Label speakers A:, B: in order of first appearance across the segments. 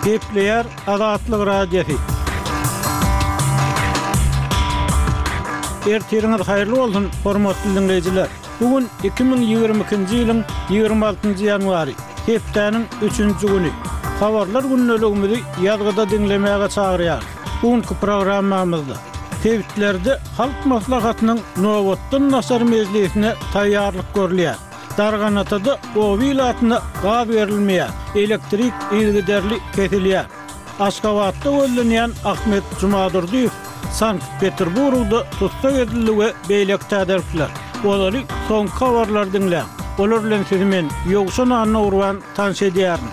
A: Kepler Azatlyk Radiosu. Ertiriniz hayırlı olsun, hormatly dinleyijiler. Bugün 2022-nji ýylyň 26-njy ýanwary, hepdeniň 3-nji güni. Habarlar günneligimizi ýazgyda dinlemäge çagyrýar. Bugünkü programmamyzda tewhitlerde halk maslahatynyň nowatdan nasar mezliýetine taýýarlyk görülýär. Darganatada o vilayatyna gaz berilmeýär, elektrik ilgiderli kesilýär. Aşgabatda öldürýän Ahmet Jumadurdiýew Sankt-Peterburgda tutsak edildi beýlek täderkler. Olary soňky habarlar dinlä. Olar bilen sizi men Ýogşan Anna tanış edýärin.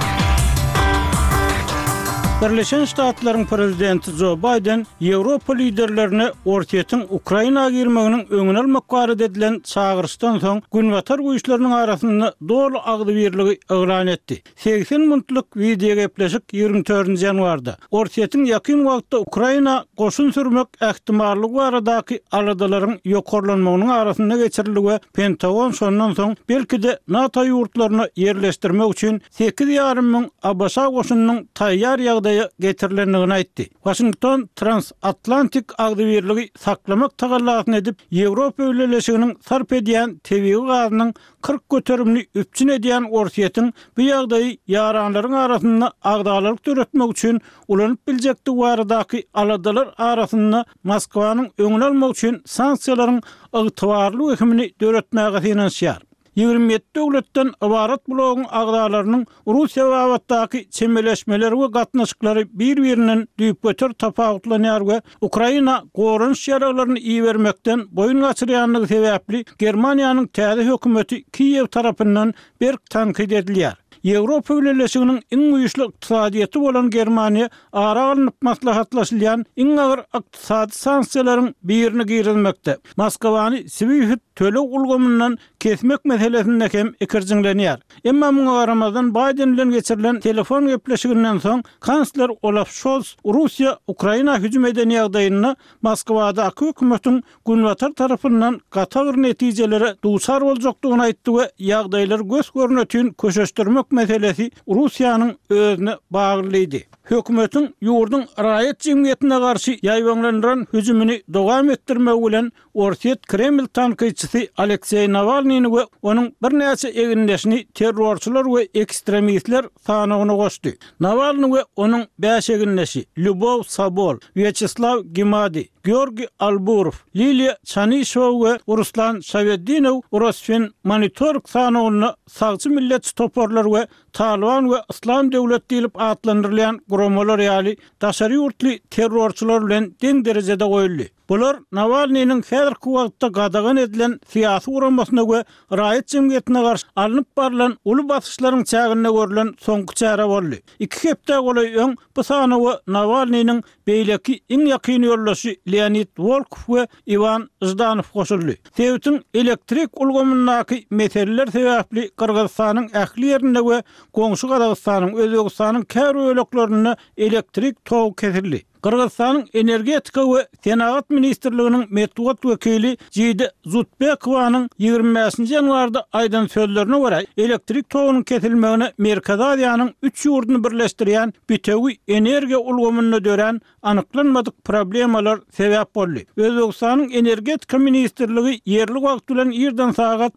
A: Birleşen Ştatlaryň prezidenti Joe Biden Ýewropa liderlerine ortaýetin Ukraina girmeginiň öňüne almak barada edilen çağırışdan soň günbatar güýçleriniň arasynda dolu agdy birligi elan etdi. 80 minutlyk video gepleşik 24-nji ýanwarda ortaýetin ýakyn wagtda Ukraina goşun sürmek ähtimallygy baradaky aladalaryň ýokarlanmagynyň arasynda geçirildi. Pentagon şondan soň belki-de NATO ýurtlaryna ýerleşdirmek üçin 8,5 miň ABŞ goşunynyň taýýar ýagdaýa getirilendigini aýtdy. Washington transatlantik agdy birligi saklamak tagallatyny edip Ýewropa öwreleşiginiň sarp edýän tebii gazynyň 40 göterimli üpçün edýän ortaýetin bu ýagdaýy ýaranlaryň arasynda agdalyk töretmek üçin ulanyp biljekdi baradaky aladalar arasynda Moskwanyň öňüne almak üçin sanksiýalaryň ygtybarly hükümini döretmäge finansiýar. 27 döwletden ibarat blogyň agdalarynyň Russiýa wagtdaky çemeleşmeleri we gatnaşyklary bir-birinden düýp göter tapawutlanýar we Ukraina gorunç ýaralaryny iýermekden boyun gaçyrýanlygy sebäpli Germaniýanyň täze hökümeti Kiýew tarapyndan berk tankyd edilýär. Ýewropa öwreleşiginiň iň güýçli ykdysadyýaty bolan Germaniýa ara alynıp maslahatlaşylýan iň agyr ykdysady sanksiýalaryň birini girilmekde. Moskwany siwiýet töle ulgamyndan kesmek meselesinde hem ikirjiňlenýär. Emma muňa garamazdan Biden bilen geçirilen telefon gepleşiginden soň kansler Olaf Scholz Russiýa Ukraina hüjüm eden ýagdaýyna Moskwada hökümetiň günbatar tarapyndan gatar netijelere duçar boljakdygyny aýtdy we ýagdaýlar göz görnetini köşeşdirmek meselesi Russiýanyň özüne baglydy. Hökümetiň ýurdun raýat jemgyýetine garşy ýaýbanlanan hüjümini dowam etdirmek bilen ortaýet Kreml tankyçysy Aleksey Navalnyny we onuň bir näçe egindeşini terrorçylar we ekstremistler sanagyna goşdy. Navalny we onuň 5 egindeşi Lyubov Sabol, Vyacheslav Gimady, Georgi Alburov, Lilia Chanishova we Ruslan Shavedinov Rosfen Monitorg sanagyna sagçy millet toporlar we Taliban we İslam döwleti diýilip atlandyrylýan guramalar ýaly daşary ýurtly terrorçylar bilen deň derejede goýuldy. Bular Navalnyň häzirki wagtda gadagan edilen syýasy uramasyna we raýat jemgyýetine garşy alınıp barılan uly basyşlaryň çägine görülen soňky çäre boldy. 2 hepde golay öň bu sany we Navalnyň beýleki iň ýakyn ýoldaşy Leonid Volkov we Ivan Zhdanov goşuldy. Tewhitin elektrik ulgamyndaky meseleler sebäpli Kyrgyzstanyň ähli ýerinde we goňşy Kazakstanyň, Özbegistanyň kär öýleklerine elektrik tow kesildi. Kırgızstanyň energetika we Senagat ministrliginiň medeniýet wekili Jide Zutbekowanyň 25-nji ýanwarda aýdan sözlerine görä, elektrik towynyň kesilmegine Merkez Aziýanyň 3 ýurduny birleşdirýän bütegi energiýa ulgamyny dören anyklanmadyk problemalar sebäp boldy. Özbegistanyň energetika ministrligi ýerli wagt bilen ýerden sagat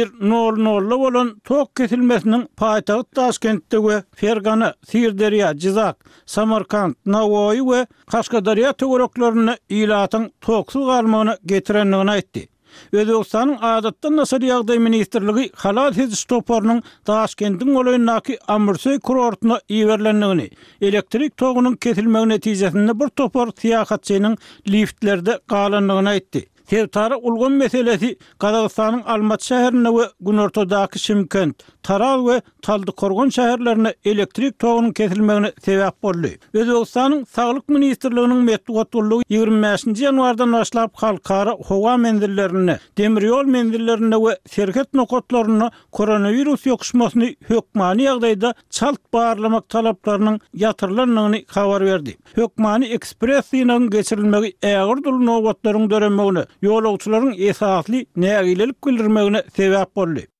A: 11:00 bolan tok kesilmesiniň paýtagy Taşkentde we Fergana, Sirdarya, Jizak, Samarkand, Navoiy we Kaşgadarya töwereklerine ilatyň toksuz galmagyny getirendigini aýtdy. Özbegistanyň adatdan nasar ýagdaý ministrligi halal heziş toparynyň Taşkentiň goýundaky Amursoy kurortuna iýerlendigini, elektrik togynyň kesilmegi netijesinde bir topar syýahatçynyň liftlerde galandygyny aýtdy. Tewtara ulgun meselesi Kazakstanyň Almat şäherine we günortadaky Şymkent, Taraz we Taldykorgon şäherlerine elektrik togynyň kesilmegine sebäp boldy. Özbegistanyň Saglyk ministrliginiň medeniýet 25-nji ýanwardan başlap halkara howa menzillerine, demiryol menzillerine we şerket nokatlaryna koronavirus ýokuşmasyny hökmany ýagdaýda çalt barlamak talaplarynyň ýatyrylandygyny habar berdi. Hökmany ekspres ýynyň geçirilmegi ägir dul nowatlaryň dörenmegine ýolagçylaryň esasly nägilelik bildirmegine sebäp boldy.